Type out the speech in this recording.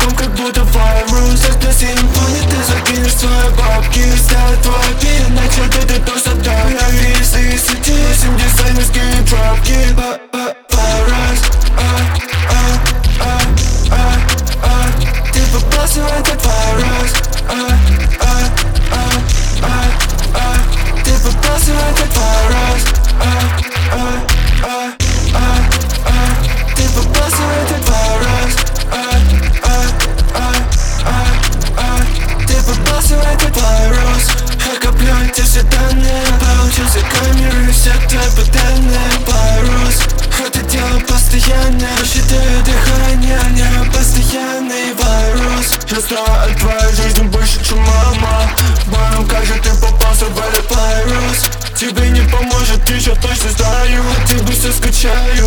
дом, как будто вирус. Если ты не понял, ты закинешь свои бабки. Ставят твой пин, иначе ты просто так. Я вижу из сети, 8 дизайнерские трапки. Вирус, ты попался в этот вирус. Ты попался в этот вирус. Ты попался в этот вирус. Ты попался в этот вирус. Я коплю эти все данные, получил за камеры все твои паттерны. Вирус, это дело постоянное. Считаю дыхание, не постоянный вирус. Я знаю о твоей жизни больше, чем мама. Мам, как же ты попался в этот вирус? Тебе не поможет, ты же точно знаю. Ты быстро скачаю